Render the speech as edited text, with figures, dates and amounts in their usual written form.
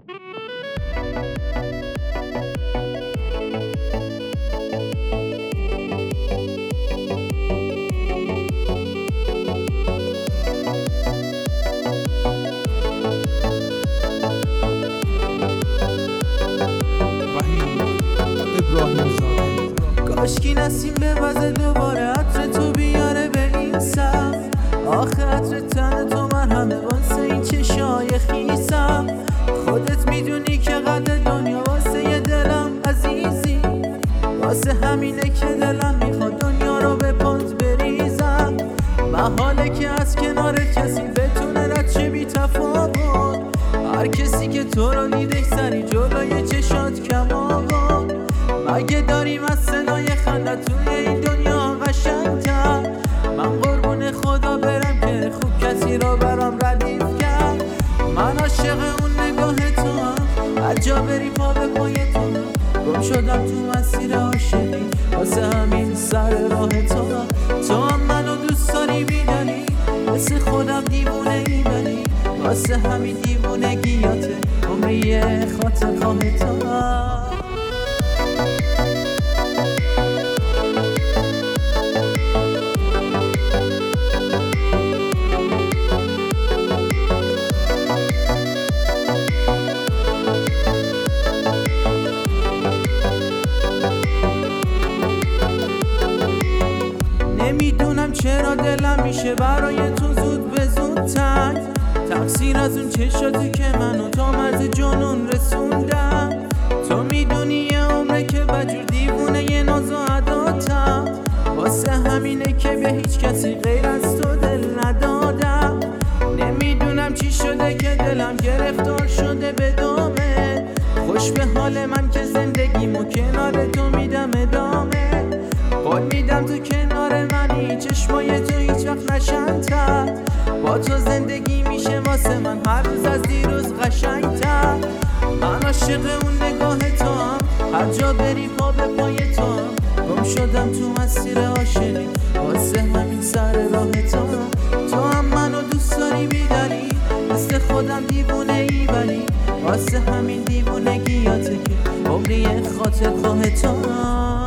کاشکی نسیم به وزه دوباره عطر تو بیاره به این سم، آخه عطر تن تو مرهمه واسه این چشای خیسم. خودت میدونی که قدر دنیا واسه یه دلم عزیزی، واسه همینه که دلم میخواد دنیا رو به پات بریزم. محاله که از کنار کسی بتونه رد شه بی تفاوت، هر کسی که تو رو دیده سری جلوی چشات کم آقا. مگه داریم از صدای خنده توی این دنیا قشنگ‌تر؟ من قربون خدا برم که خوب کسی رو برام ردیف کرد. من عاشق اون نگاه تو هم، هر جا بری پا به پای تو هم. گم شدم تو مسیر عاشقی واسه همین سر راه تو هم. تو هم منو دوست داری بیداری، مثل خودم دیوونه ای بری، واسه همین دیوونگیاته عمری خاطر خواه تو هم. نمیدونم چرا دلم میشه برای تو زود به زود تنگ، تقصیر از اون چشاتی که منو تا مرز جنون رسوندم. تو میدونی یه عمره که بجور دیوونه یه ناز و عداتم، واسه همینه که به هیچ کسی غیر از تو دل ندادم. نمیدونم چی شده که دلم گرفتار شده به دامه، خوش به حال من که زندگیمو کنار تو میدم ادامه. قول میدم تو کنار منی، چشمای تو هیچ وقت نشن‌تر، با تو زندگی میشه واسه من هر روز از دیروز قشنگ‌تر. من عاشق اون نگاه تو هم، هر جا بری پا به پای تو هم. گم شدم تو مسیر عاشقی واسه همین سر راه تو هم. تو هم منو دوست داری بیداری، مثل خودم دیوونه ای بری، واسه همین دیوونگیاته که عمری خاطر خواه تو هم.